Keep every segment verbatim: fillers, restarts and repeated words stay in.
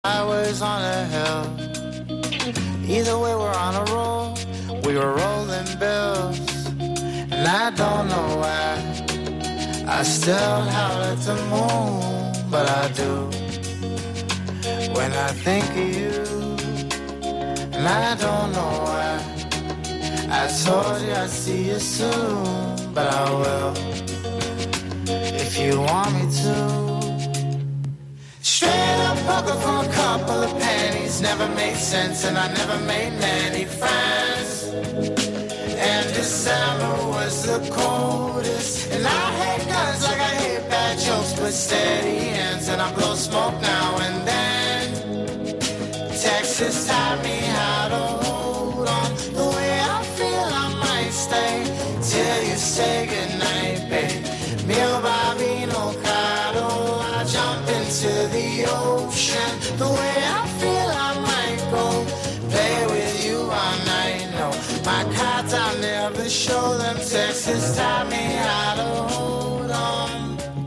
I was on a hill. Either way, we're on a roll. We were rolling bills. And I don't know why I still howl at the moon, but I do when I think of you. And I don't know why I told you I'd see you soon, but I will if you want me to. Straight up poker from a couple of pennies. Never made sense and I never made many friends. And December was the coldest. And I hate guns like I hate bad jokes, but steady hands. And I blow smoke now and then. Texas taught me how to hold on. The way I feel I might stay till you say goodnight, babe. Mio Bambino Caro, I jump into the ocean. The way I feel I might go play with you all night. No, my cards I'll never show them. Texas taught me how to hold on.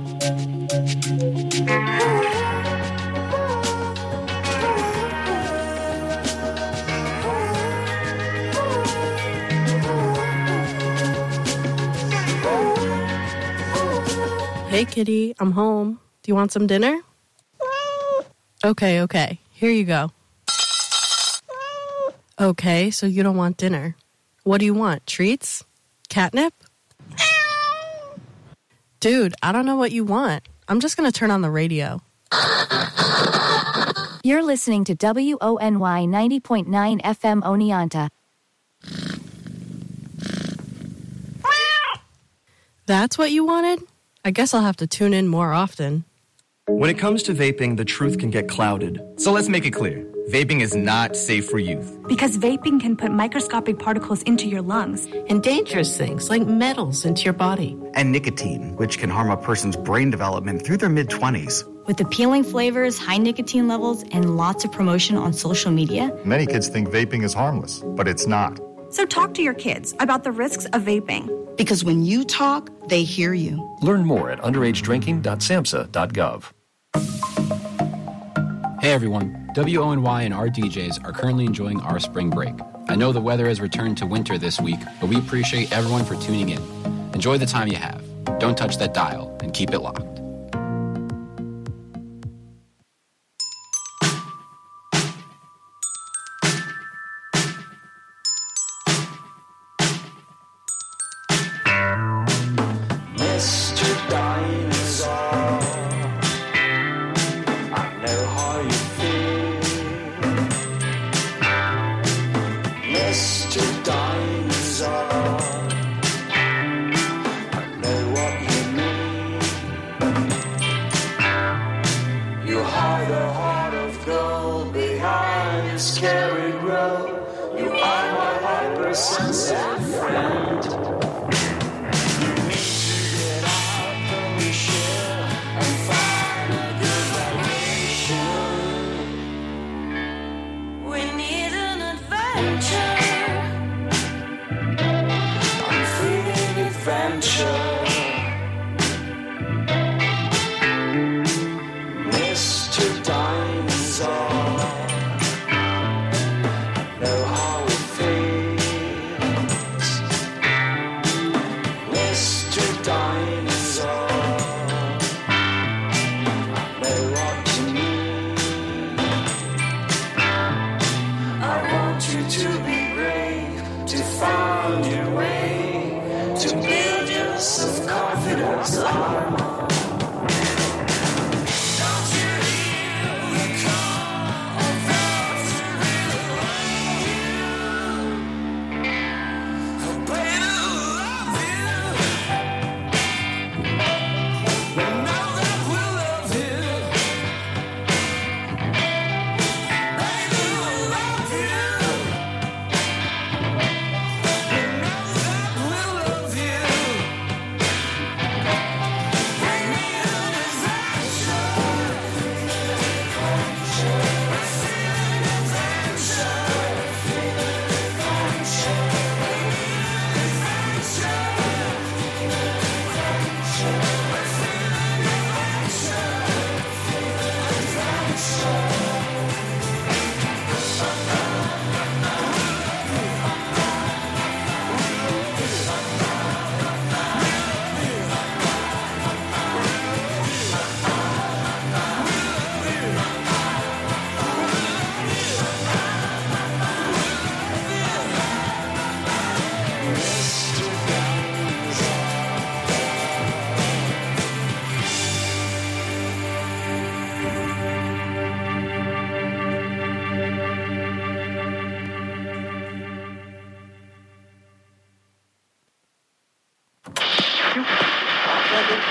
Hey, kitty, I'm home. Do you want some dinner? Okay, okay. Here you go. Okay, so you don't want dinner. What do you want? Treats? Catnip? Dude, I don't know what you want. I'm just going to turn on the radio. You're listening to W O N Y ninety point nine F M Oneonta. That's what you wanted? I guess I'll have to tune in more often. When it comes to vaping, the truth can get clouded. So let's make it clear. Vaping is not safe for youth. Because vaping can put microscopic particles into your lungs. And dangerous things like metals into your body. And nicotine, which can harm a person's brain development through their mid-twenties. With appealing flavors, high nicotine levels, and lots of promotion on social media. Many kids think vaping is harmless, but it's not. So talk to your kids about the risks of vaping. Because when you talk, they hear you. Learn more at underage drinking dot samhsa dot gov. Hey everyone, W O N Y and our D Js are currently enjoying our spring break. I know the weather has returned to winter this week, but we appreciate everyone for tuning in. Enjoy the time you have. Don't touch that dial and keep it locked.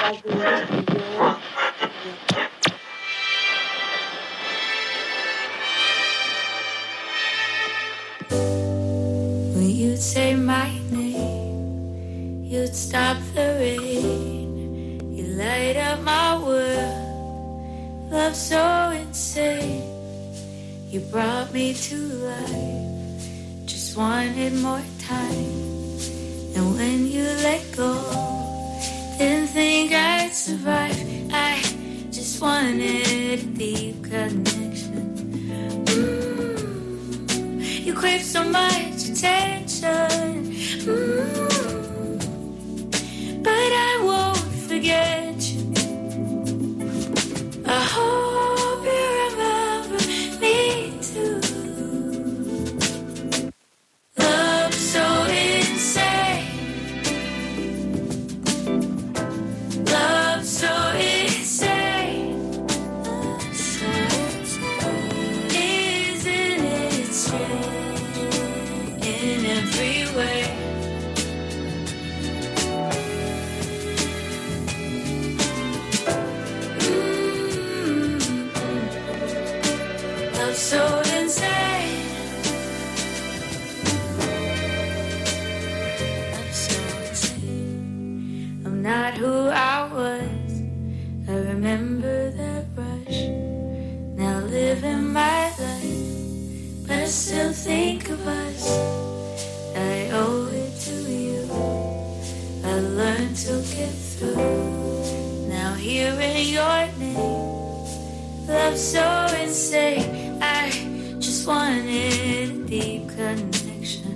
When you'd say my name, you'd stop the rain. You light up my world, love so insane. You brought me to life, just wanted more time. And when you let go, didn't think I'd survive. I just wanted a deep connection. Mm, you crave so much attention, mm, but I won't forget you. I hope you remember me too. Love so insane, love so insane, isn't it strange in every way? Love so insane, love so insane. I'm not who I was. I remember that rush. Now living my life, but I still think of us. I owe it to you. I learned to get through. Now hearing your name, love so insane. I just wanted a deep connection.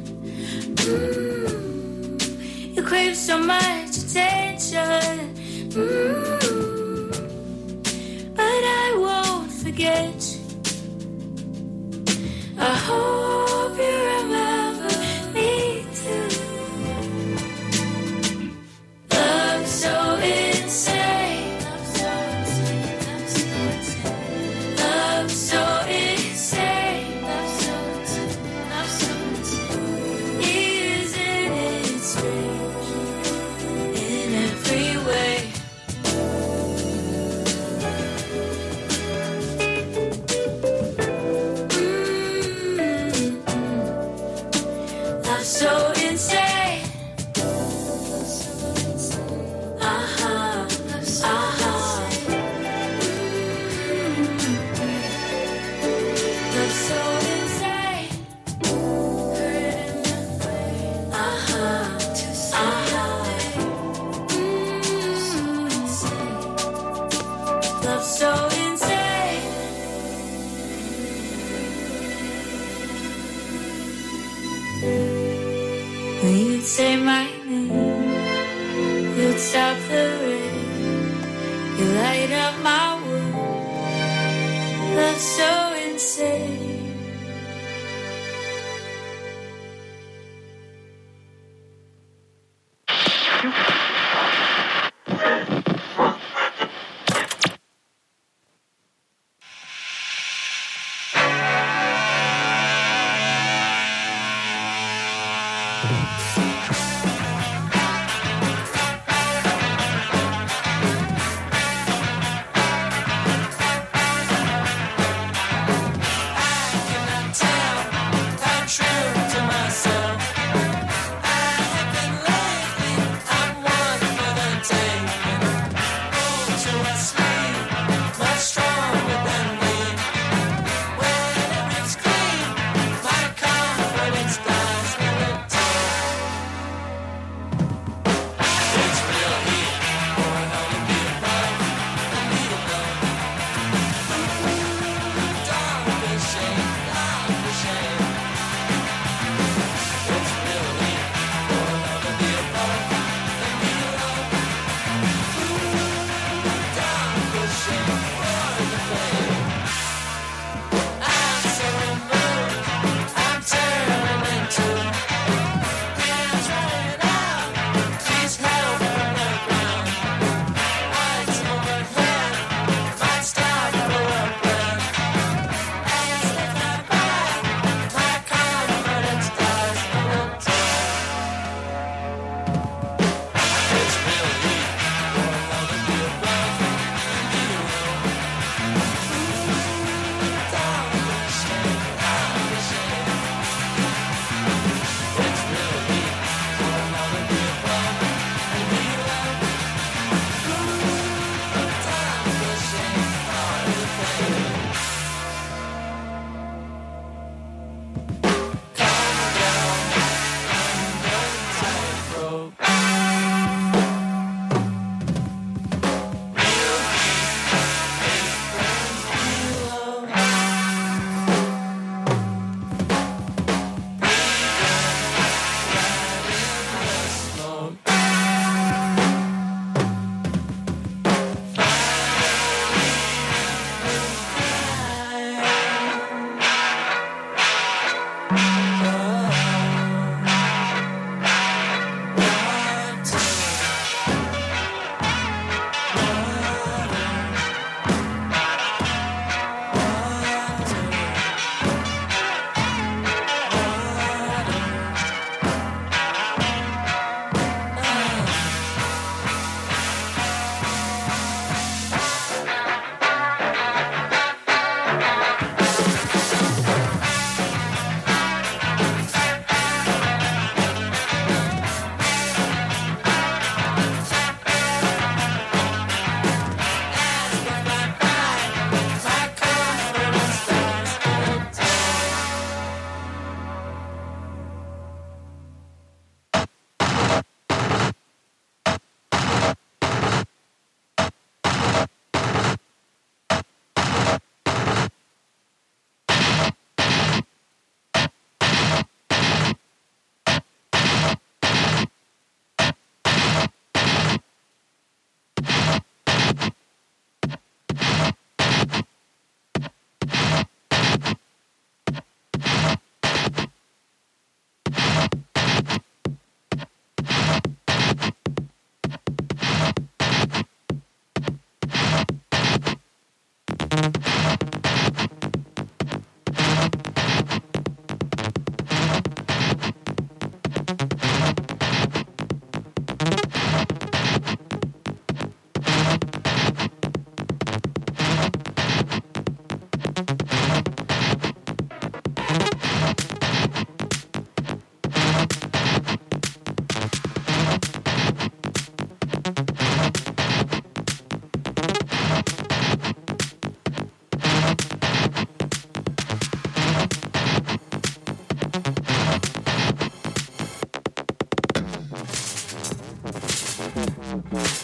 Mm, you crave so much attention, mm, but I won't forget you. I hope you remember me too. Love so insane, love so insane, love so insane, love so insane, love so insane. Isn't it strange in every way? Love so insane. Uh-huh. Uh-huh. Love so insane. Uh-huh. Uh-huh. Love so insane. When you'd say my name, you'd stop the rain. You light up my world. Love so insane. Stop for a breath.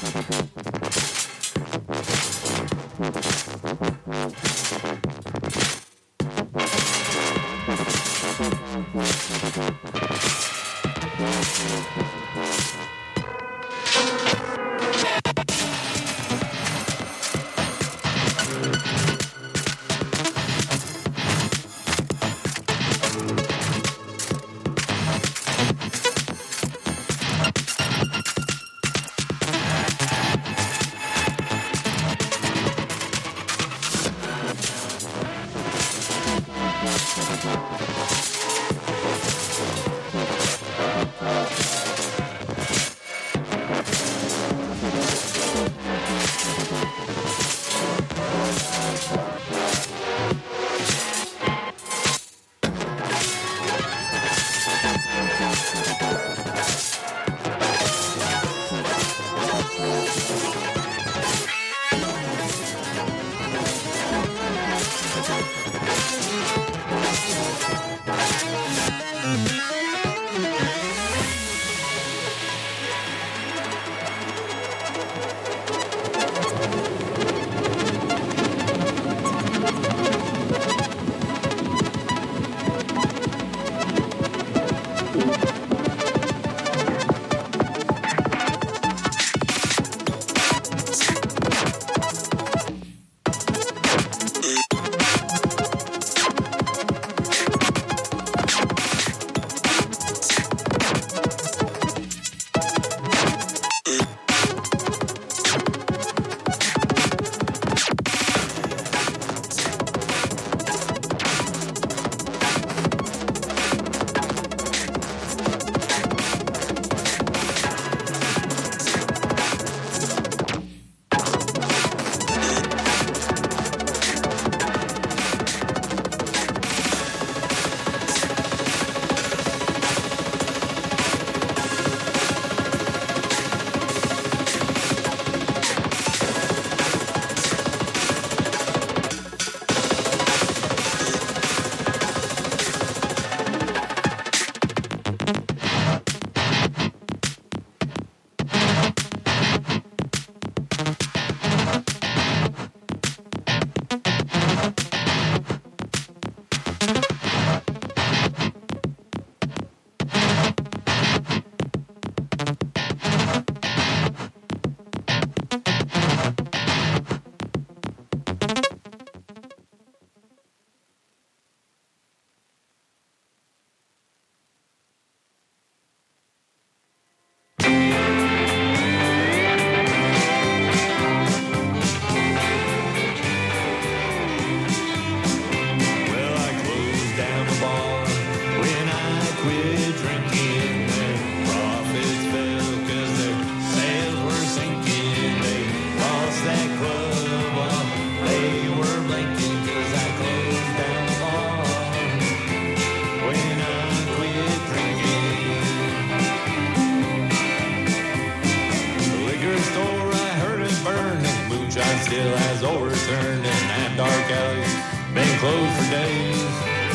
still has overturned, and that dark alley's been closed for days.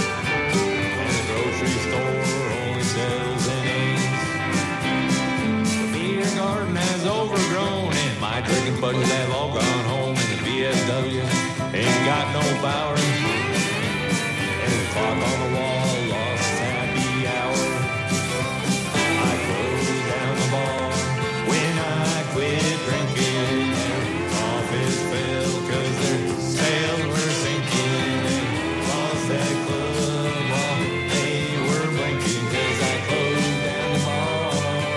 And the grocery store only sells innings. The beer garden has overgrown, and my drinking buddies have all gone home. And the V S W ain't got no power. And the clock on the wall lost its happy hour. I closed down the bar when I quit drinking. Their office fell 'cause their sales were sinking. And lost that club while they were blinking. 'Cause I closed down the bar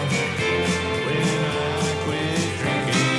when I quit drinking.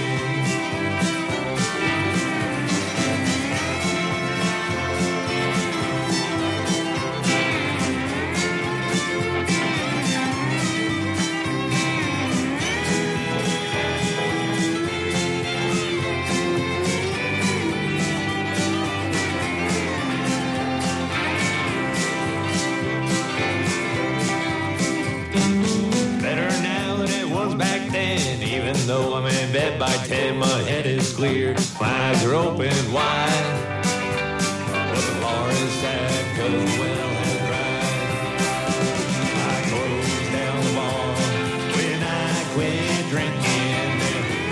Better now than it was back then. Even though I'm in bed by ten, my head is clear, my eyes are open wide. But the bar is sad 'cause the well has dried. I closed down the bar when I quit drinking. Their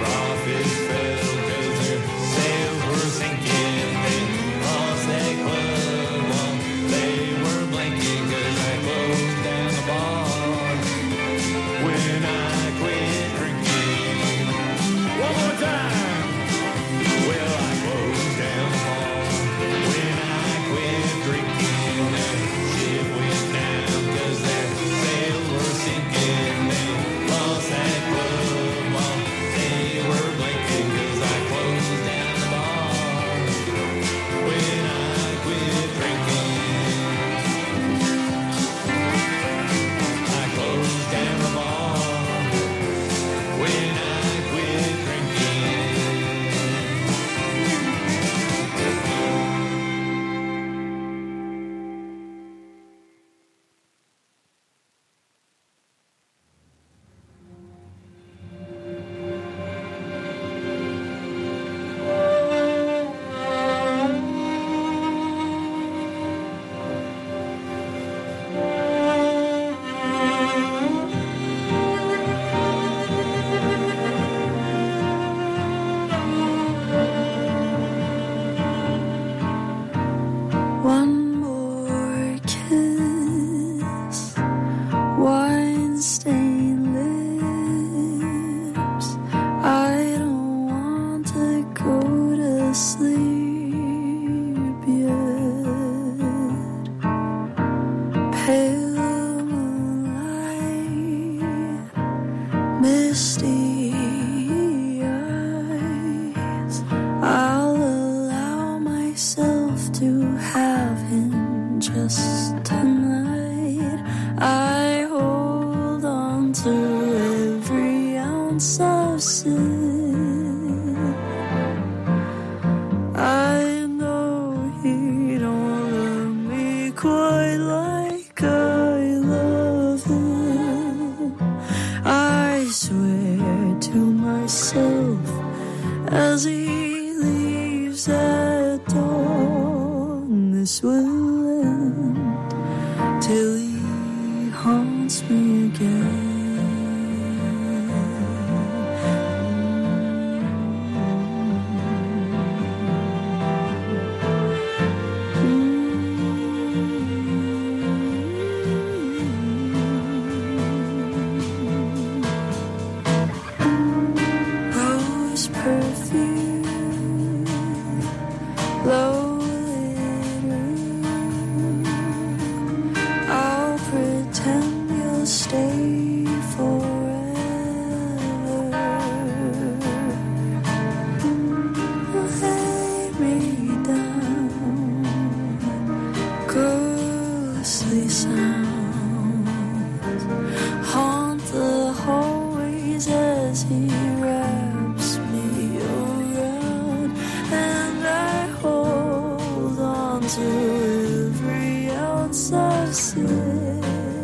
rest tonight. I hold on to every ounce of sin. I know he don't love me quite like I love him. I swear to myself as he leaves at dawn, this will end till he haunts me again. Rose perfume, low I'll pretend you'll stay forever. Lay me down, ghostly sounds haunt the hallways as he wraps me around, and I hold on to every ounce of sin.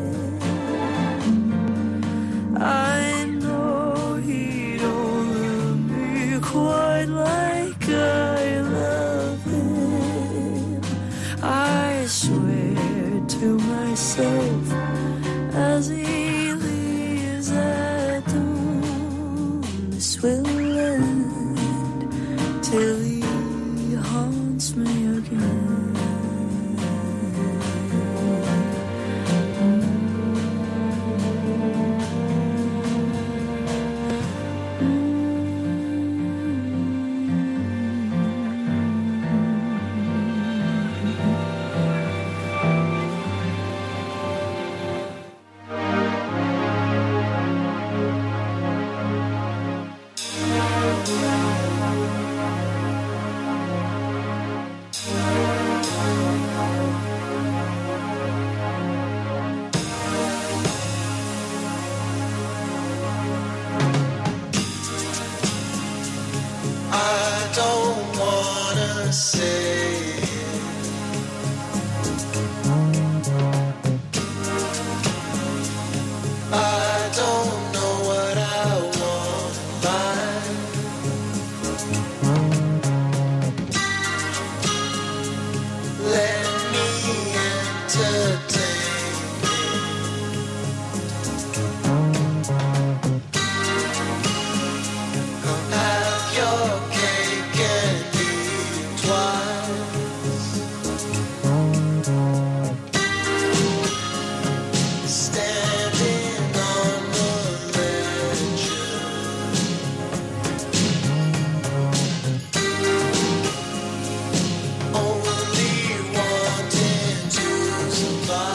I know he don't love me quite like I love him. I swear to myself as he leaves at dawn, this will end till he haunts me again. I don't wanna say it. I don't know what I want in life. Let me entertain it. Have your cake and eat twice. Standing on the ledge, only wanting to survive.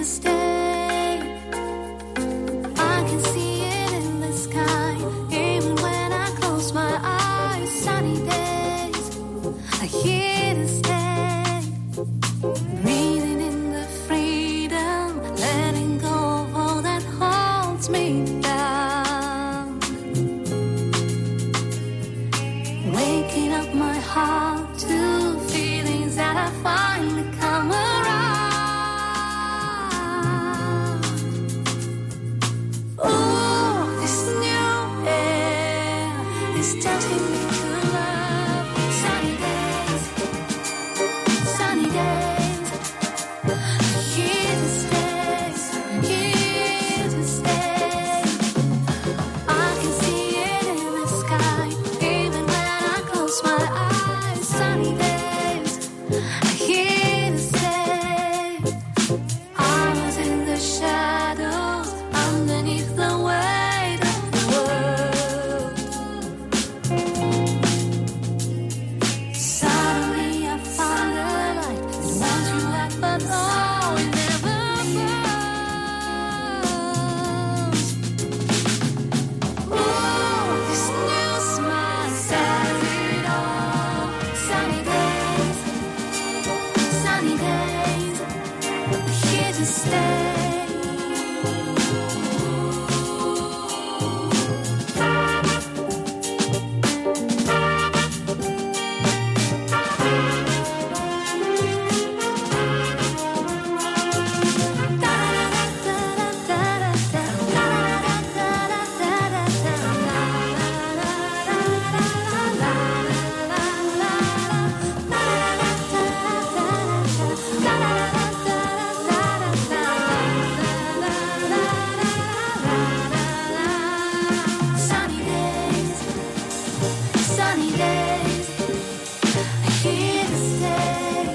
to stay. I can see it in the sky, even when I close my eyes. Sunny days are here to stay. Breathing in the freedom, letting go of all that holds me down. Waking up my heart to feelings that I finally come around. Oh, this new air is touching me to love. Sunny days, sunny days, here to stay, here to stay. I can see it in the sky, even when I close my eyes. Sunny days, here to stay. I was in the shadows, underneath the weight of the world. Suddenly I found a light, and once you left, but oh, it never goes. Oh, this new smile says it all. Sunny days, sunny days, here to stay. Sunny days, sunny days, here to stay.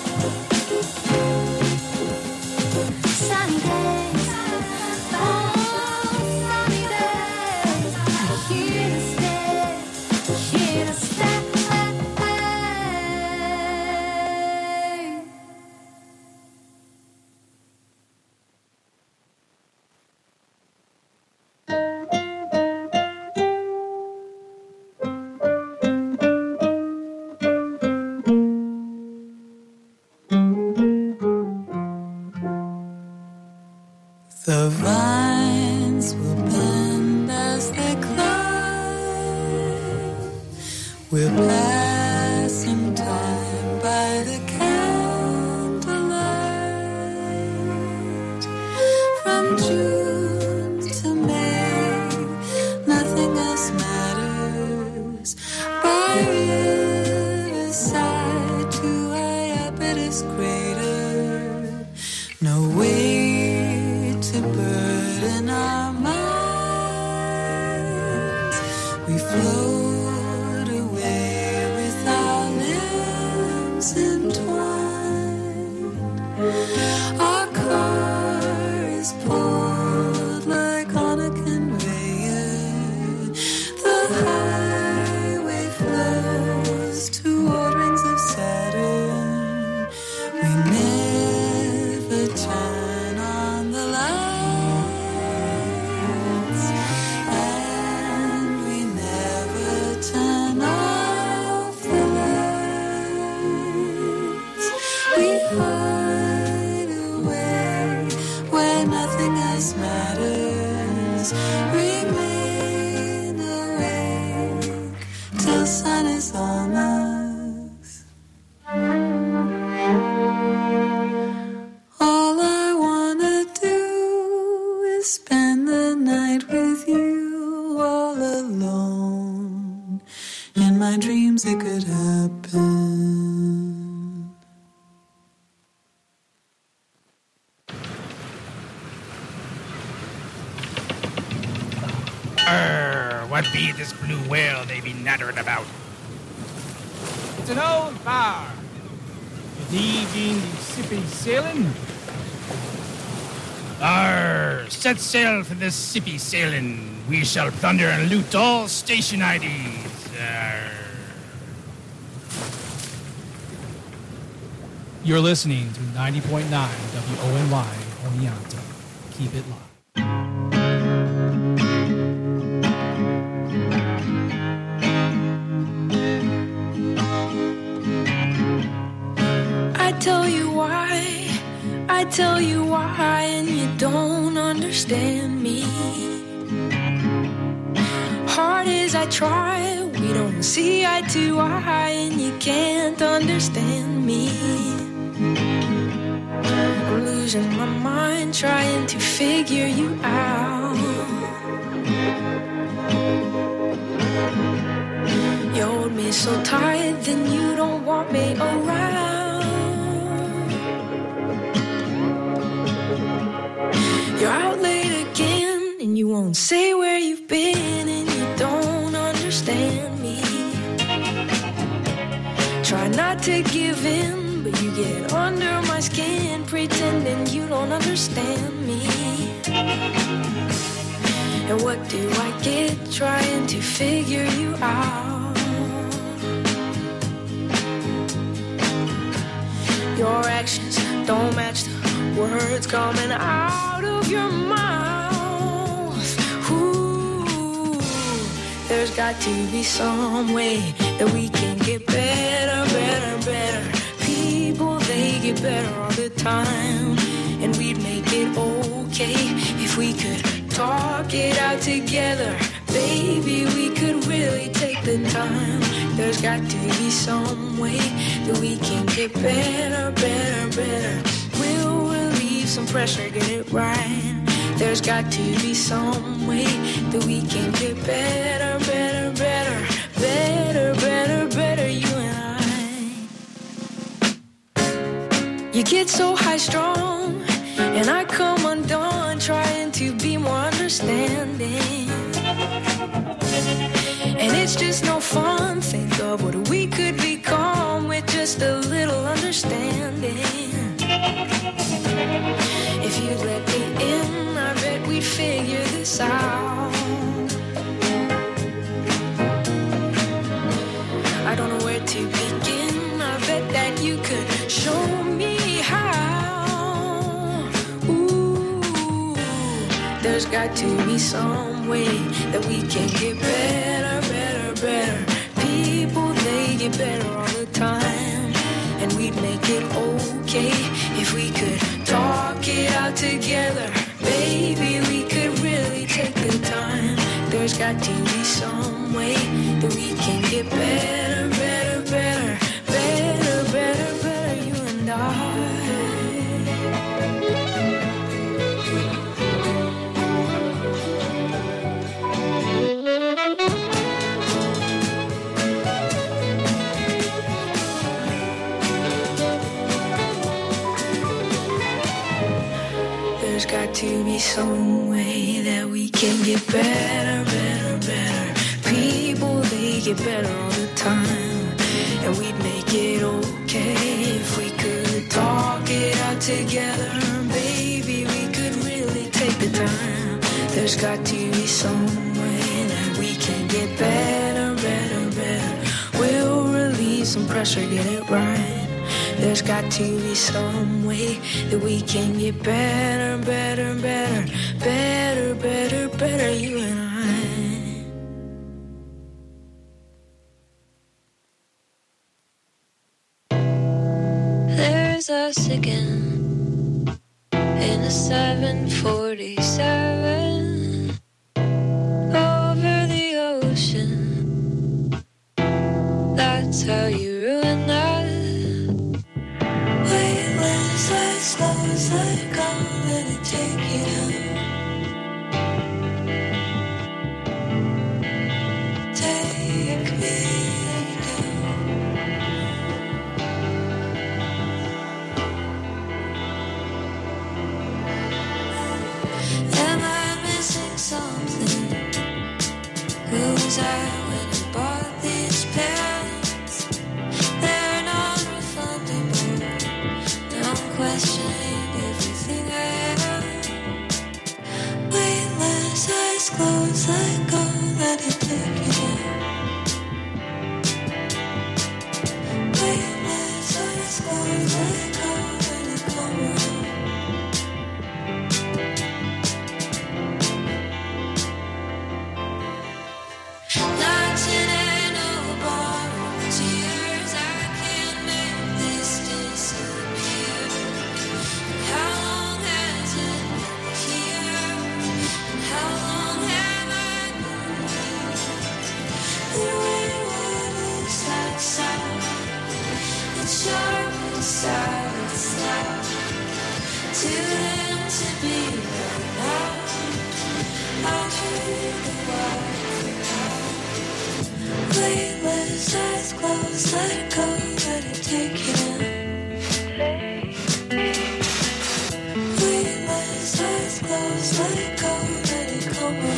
Sunny days, oh, sunny days, here to stay, here to stay. The vines will bend as they climb. We're passing time by the candlelight. From June to May, nothing else matters. By riverside to Iapetus Crater, no weight to burden our minds. We float away with our limbs entwined. Our car is pulled like on a conveyor. The highway flows to orderings of Saturn. We never turn on the lights, and we never turn off the lights. We hide away where nothing else matters. Remain awake till sun is on us. All I wanna do is spend the night with you, all alone. In my dreams it could happen. Arr, what be this blue whale they be nattering about? It's an old bar. Thee being the sippy sailing? Arr, set sail for this sippy sailing. We shall plunder and loot all station I Ds. Arr. You're listening to ninety point nine W O N Y Oneonta. Keep it locked. I tell you why, I tell you why, and you don't understand me. Hard as I try, we don't see eye to eye, and you can't understand me. I'm losing my mind trying to figure you out. You hold me so tight, then you don't want me around. You're out late again, and you won't say where you've been, and you don't understand me. Try not to give in, but you get under my skin, pretending you don't understand me. And what do I get trying to figure you out? Your actions don't match the words coming out of your mouth. Ooh, there's got to be some way that we can get better, better, better. People, they get better all the time, and we'd make it okay if we could talk it out together. Baby, we could really take the time. There's got to be some way that we can get better, better, better. We'll relieve some pressure, get it right. There's got to be some way that we can get better, better, better. Better, better, better, you and I. You get so high strong, and I come undone, trying to be more understanding. And it's just no fun. Think of what we could become with just a little understanding. If you let me in, I bet we'd figure this out. I don't know where to begin. I bet that you could show me how. Ooh, there's got to be some way that we can get better, better, better. People, they get better all the time, and we'd make it okay if we could talk it out together. Baby, we could really take the time. There's got to be some way that we can get better, better, better, better, better, better, you and I. There's got to be some way that we can get better, better, better. People, they get better all the time, and we'd make it okay if we could talk it out together. Baby, we could really take the time. There's got to be some way that we can get better, better, better. We'll relieve some pressure, get it right. There's got to be some way that we can get better, better, better, better, better, better, you and I. There's us again in a seven forty-seven over the ocean. That's how you ruin that. Weightless like stars like I'm gonna take you down. Take me down. Am I missing something? Who was I when I bought these pants? They're non-refundable. Now I'm questioning everything I am. close, let it go, let it take you down. Weightless, eyes closed, let it go, let it go on.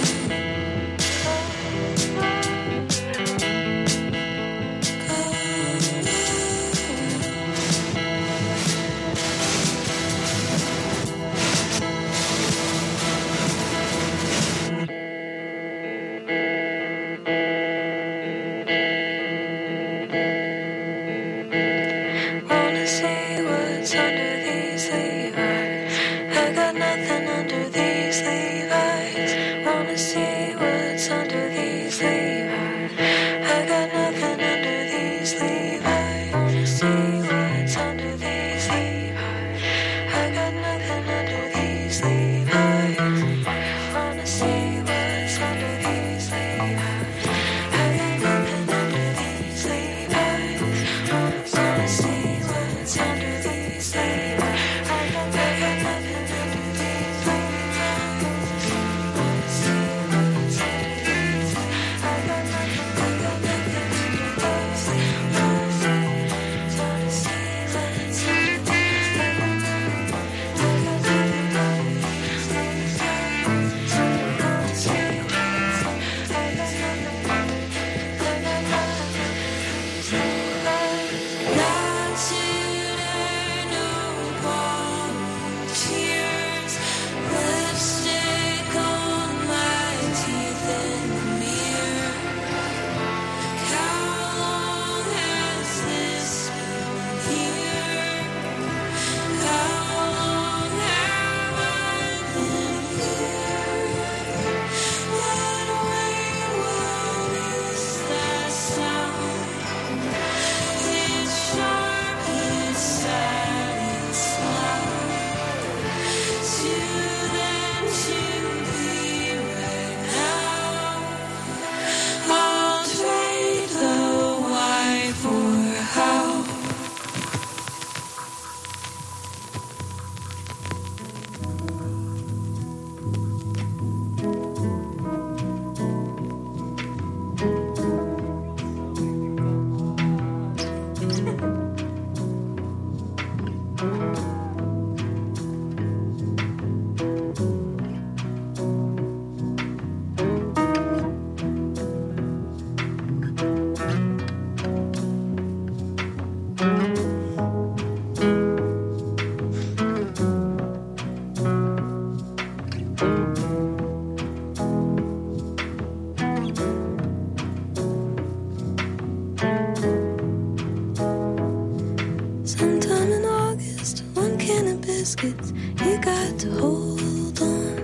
biscuits, you got to hold on.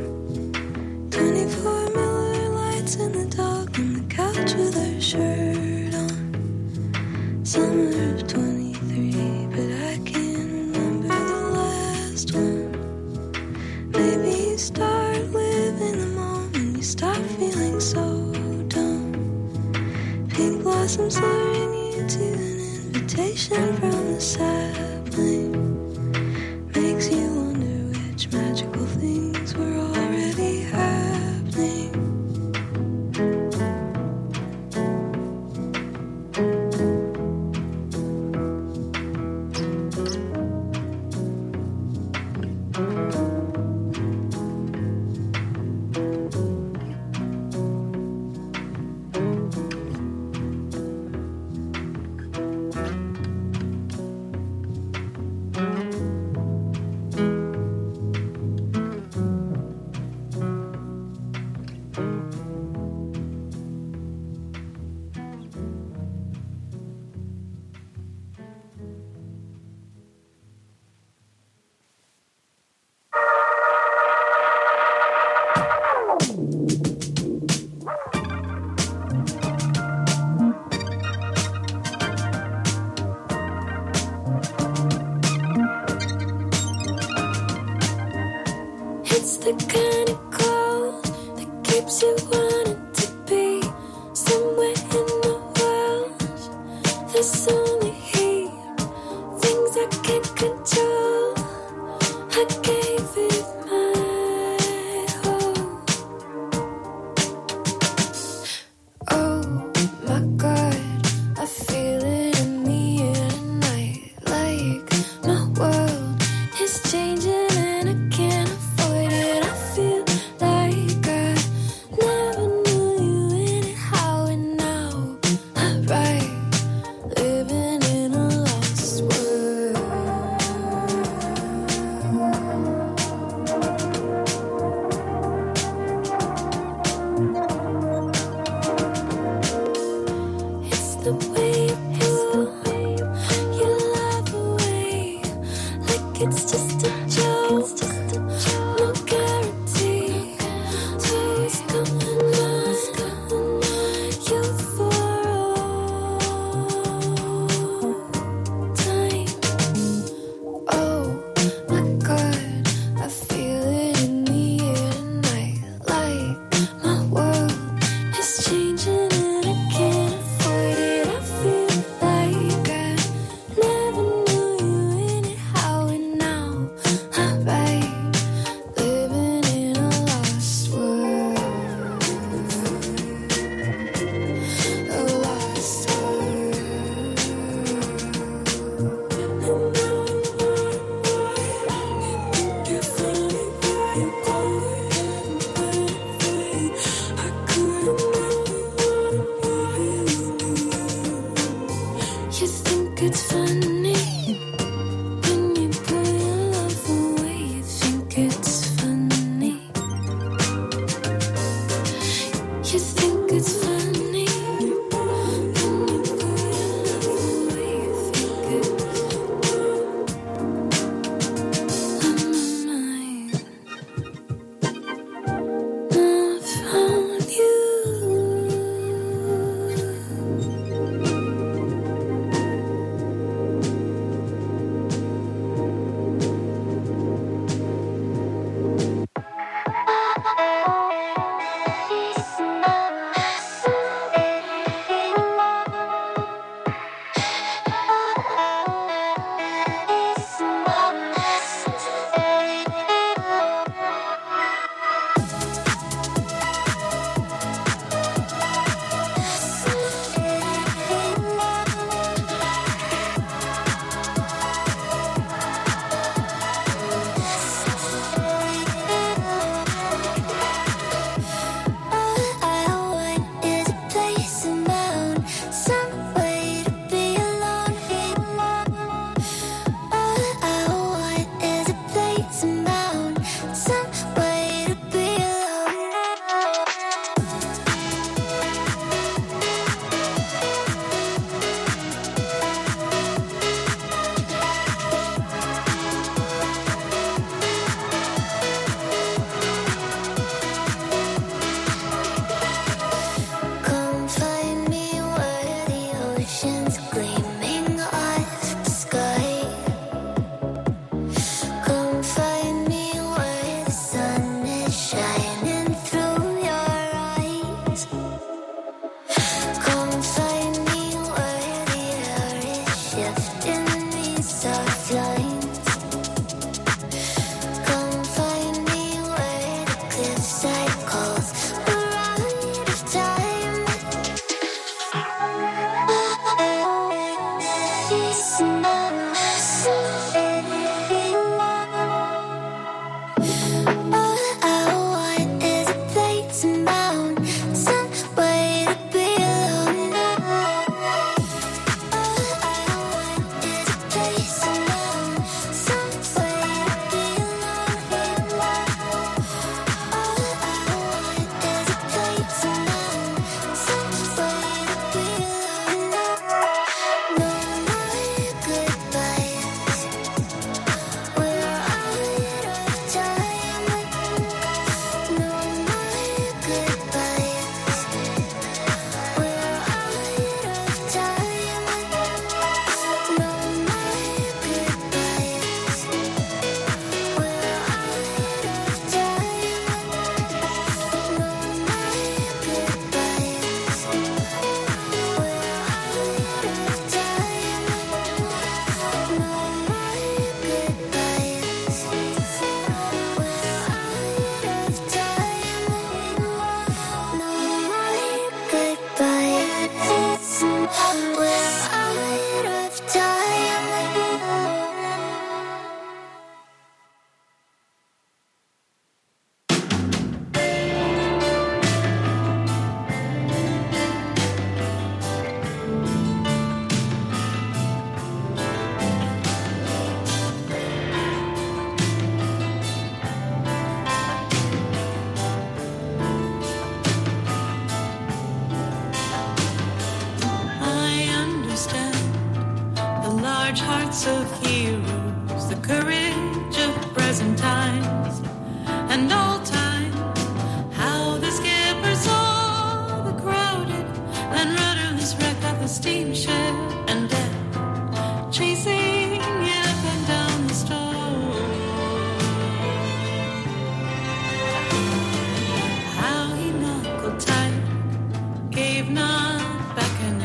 twenty-four Miller lights in the dark on the couch with her shirt on. Summer of twenty-three, but I can't remember the last one. Maybe you start living the moment, you stop feeling so dumb. Pink blossoms luring you to an invitation from the sapling. Makes you wonder which magical things were already happening. It's the kind of clothes that keeps you wanting to be somewhere in the world. There's only here things I can't control. I gave it my whole. Oh my God, I feel it. you think it's funny?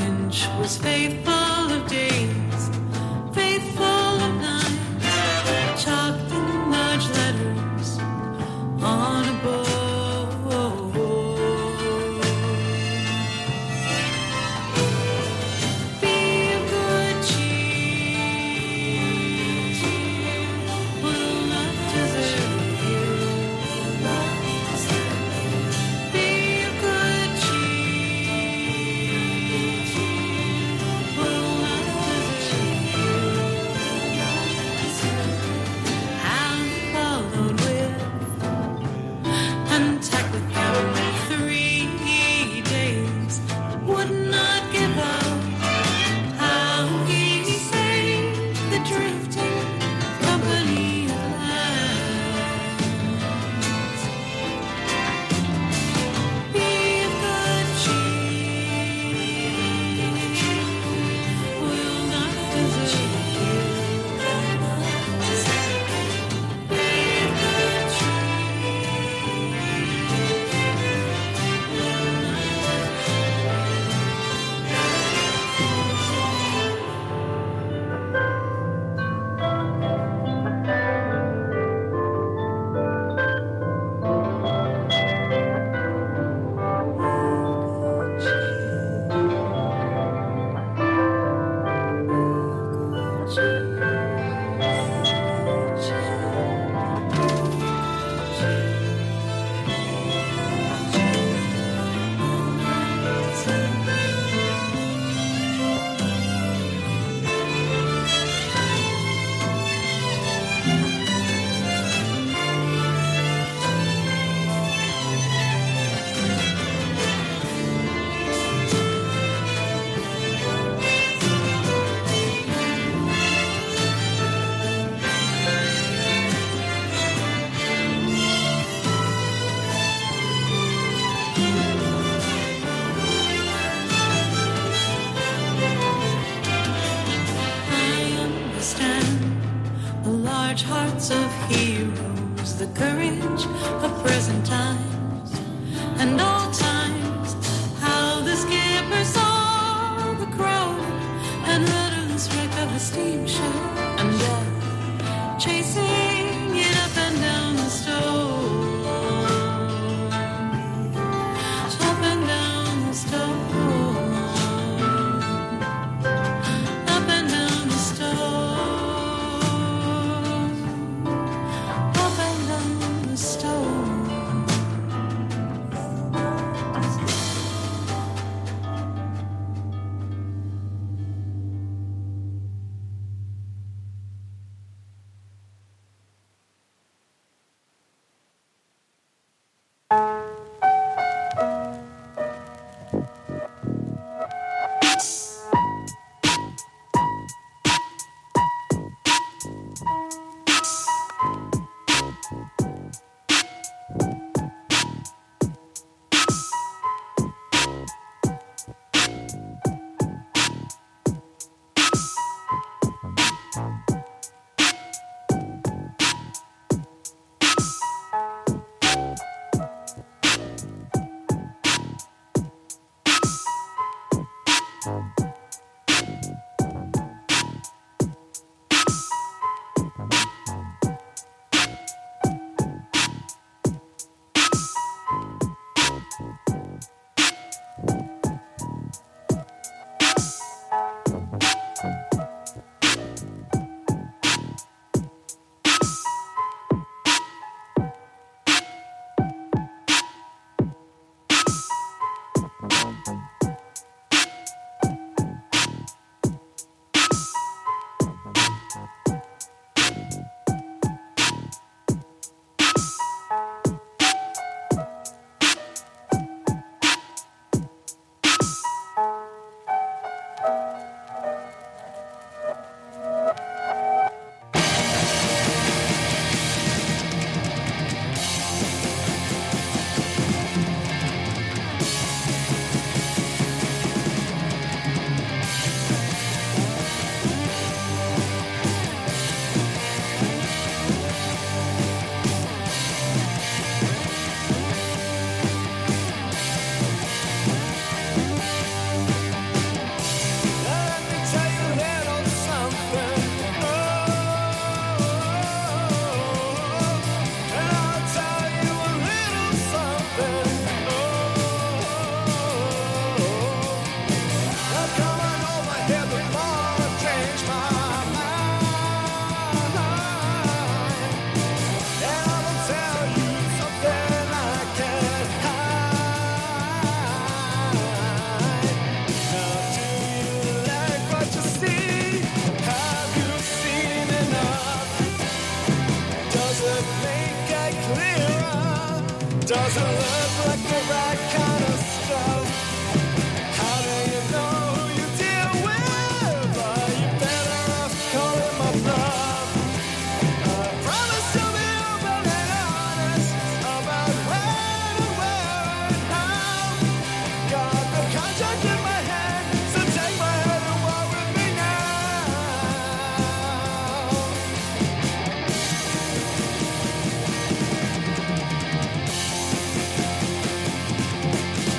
Was faithful of days, faithful of nights, Doesn't look like the right kind of stuff. How do you know who you deal with? Are you better off calling my bluff? I promise to be open and honest about when and where and how. Got the contract in my hand, so take my hand and walk with me now.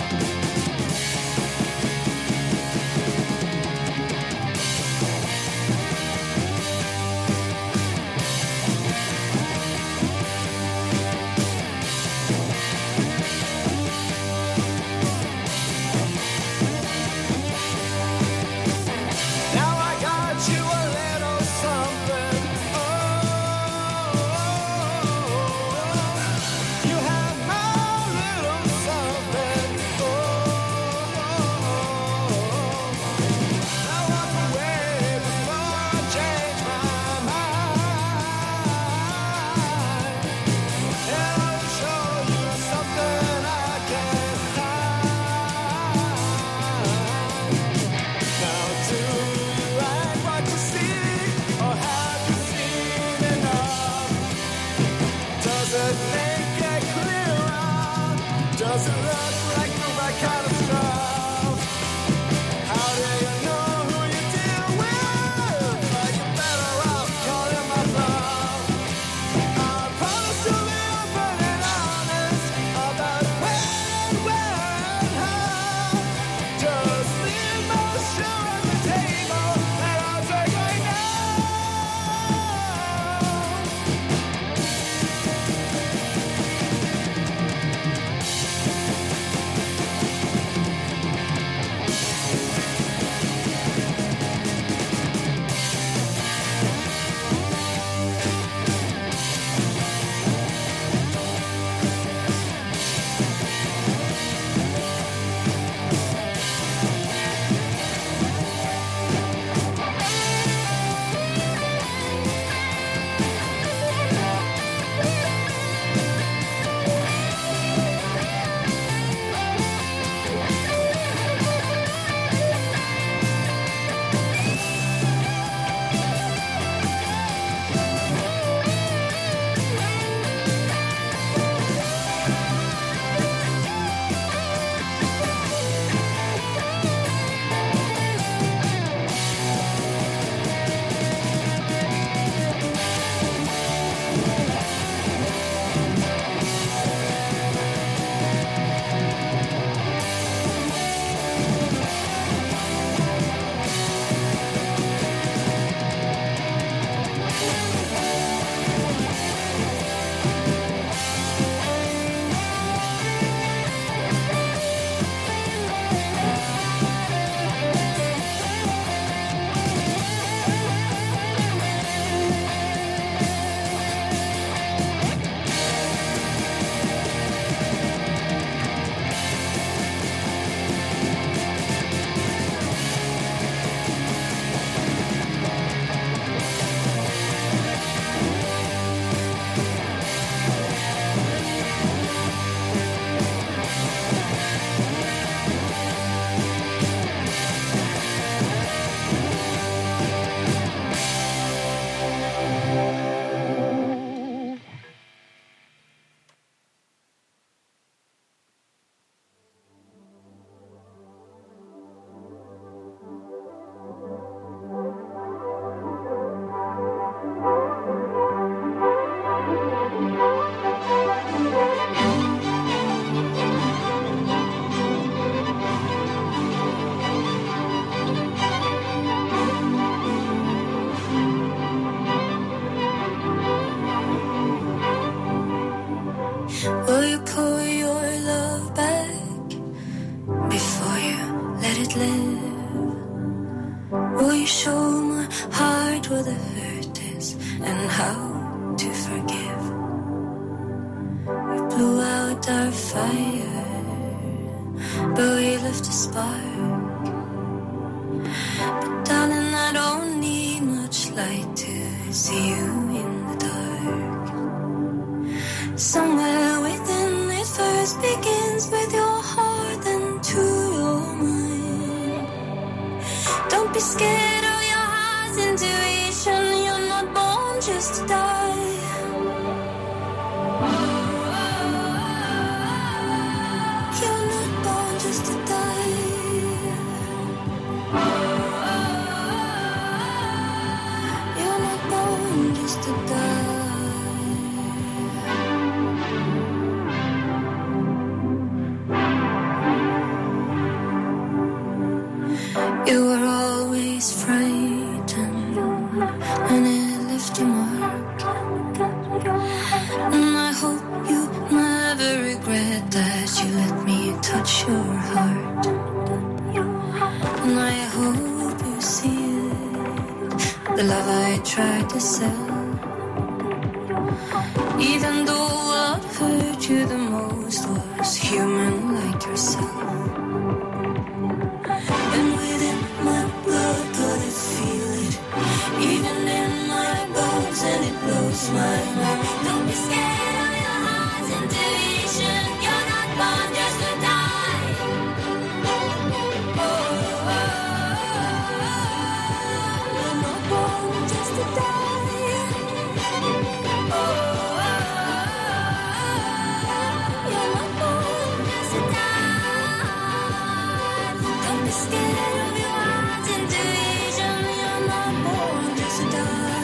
Will you pour your love back before you let it live? Will you show my heart where the hurt is and how to forgive? We blew out our fire, but we left a spark. But darling, I don't need much light to see you in the dark. Somewhere within it first begins with your heart and to your mind. Don't be scared of your heart's intuition. You're not born just to die. You're not born just to die. You're not born just to die. You were always frightened, and it left a mark. And I hope you never regret that you let me touch your heart. And I hope you see it, the love I tried to sell. Even though what hurt you the most was human like yourself. And within my blood, could I feel it? Even in my bones, and it blows my mind. Don't be scared of your heart's intuition. You're not born just to die. Oh, oh, oh, you're not born just to die. Oh, oh, you're not born just to die. Don't be scared of your heart's intuition. You're not born just to die.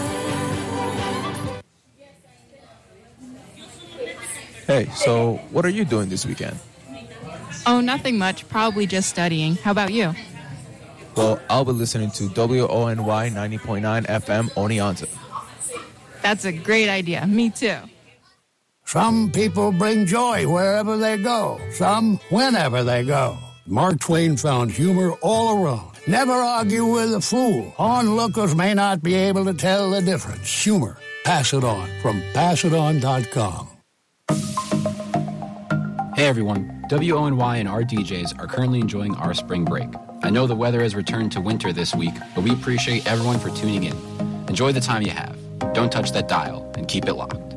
Hey, so what are you doing this weekend? Oh, nothing much. Probably just studying. How about you? Well, I'll be listening to W O N Y ninety point nine F M Oneonta. That's a great idea. Me too. Some people bring joy wherever they go. Some whenever they go. Mark Twain found humor all around. Never argue with a fool. Onlookers may not be able to tell the difference. Humor. Pass it on from pass it on dot com. Hey everyone, W O N Y and our D Js are currently enjoying our spring break. I know the weather has returned to winter this week, but we appreciate everyone for tuning in. Enjoy the time you have. Don't touch that dial and keep it locked.